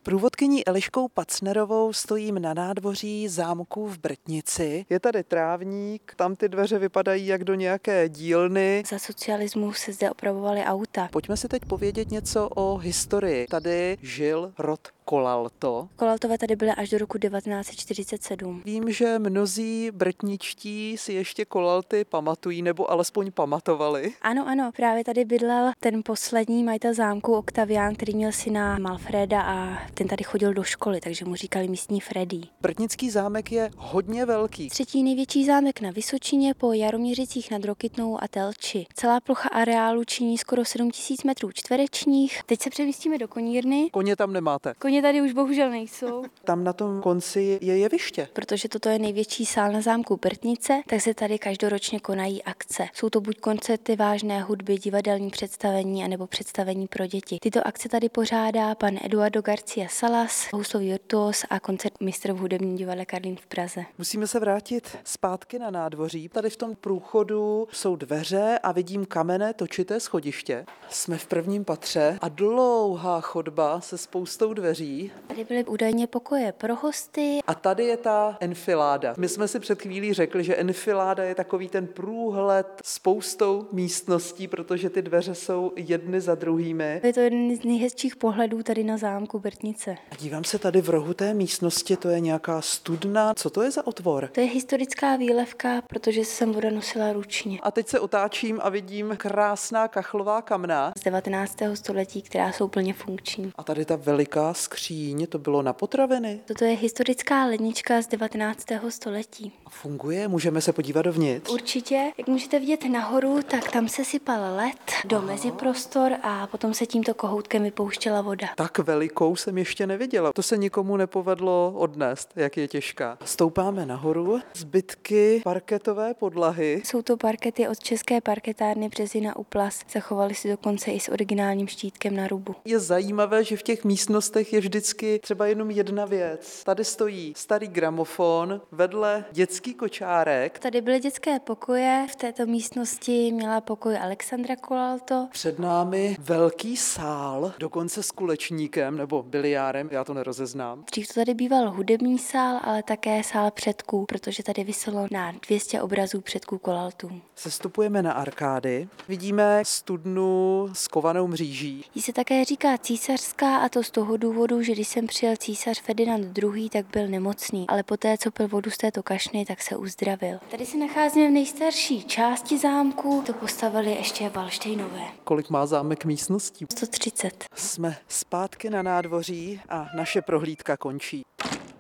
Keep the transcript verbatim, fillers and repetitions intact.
průvodkyní Eliškou Pacnerovou stojím na nádvoří zámku v Brtnici. Je tady trávník, tam ty dveře vypadají jak do nějaké dílny. Za socialismu se zde opravovaly auta. Pojďme si teď povědět něco o historii. Tady žil rod Kolalto. Kolaltové tady byly až do roku devatenáct set čtyřicet sedm. Vím, že mnozí brtničtí si ještě Kolalty pamatují, nebo alespoň pamatovali. Ano, ano, právě tady bydlel ten poslední majitel zámku Oktavián, který měl syna Malfreda a ten tady chodil do školy, takže mu říkali místní Freddy. Brtnický zámek je hodně velký. Třetí největší zámek na Vysočině po Jaroměřicích nad Rokytnou a Telči. Celá plocha areálu činí skoro sedm tisíc metrů čtverečních. Teď se přemístíme do konírny. Koně tam nemáte. Koně tady už bohužel nejsou. Tam na tom konci je jeviště. Protože toto je největší sál na zámku Brtnice, tak se tady každoročně konají akce. Jsou to buď koncerty vážné hudby, divadelní představení anebo představení pro děti. Tyto akce tady pořádá pan Eduardo García Salas, houslový virtuos a koncert mistr v hudebním divadle Karlín v Praze. Musíme se vrátit zpátky na nádvoří. Tady v tom průchodu jsou dveře a vidím kamenné točité schodiště. Jsme v prvním patře a dlouhá chodba se spoustou dveří. Tady byly údajně pokoje pro hosty. A tady je ta enfiláda. My jsme si před chvílí řekli, že enfiláda je takový ten průhled spoustou místností, protože ty dveře jsou jedny za druhými. Je to jeden z nejhezčích pohledů tady na zámku Brtnice. A dívám se tady v rohu té místnosti, to je nějaká studna. Co to je za otvor? To je historická výlevka, protože jsem voda nosila ručně. A teď se otáčím a vidím krásná kachlová kamna. Z devatenáctého století, která jsou plně funkční. A tady ta veliká skříň, to bylo na potraviny. Toto je historická lednička z devatenáctého století. A funguje? Můžeme se podívat dovnitř? Určitě. Jak můžete vidět nahoru, tak tam se sypal led do meziprostor a potom se tímto kohoutkem vypouštěla voda. Tak velikou jsem ještě neviděla. To se nikomu nepovedlo odnést, jak je těžká. Stoupáme nahoru. Zbytky parketové podlahy. Jsou to parkety od České parketárny Březina u Plas. Zachovaly si dokonce i s originálním štítkem na rubu. Je zajímavé, že v těch místnostech je vždycky třeba jenom jedna věc. Tady stojí starý gramofon, vedle dětský kočárek. Tady byly dětské pokoje, v této místnosti měla pokoj Alexandra Kolalto. Před námi velký sál, dokonce s kulečníkem nebo biliárem, já to nerozeznám. Dřív to tady býval hudební sál, ale také sál předků, protože tady viselo na dvě stě obrazů předků Kolaltů. Sestupujeme na arkády, vidíme studnu s kovanou mříží. Jí se také říká císařská, a to z toho důvodu, že když sem přijel císař Ferdinand druhý., tak byl nemocný, ale poté, co pil vodu z této kašny, tak se uzdravil. Tady se nacházíme v nejstarší části zámku, to postavili ještě Valdštejnové. Kolik má zámek místností? sto třicet. Jsme zpátky na nádvoří a naše prohlídka končí.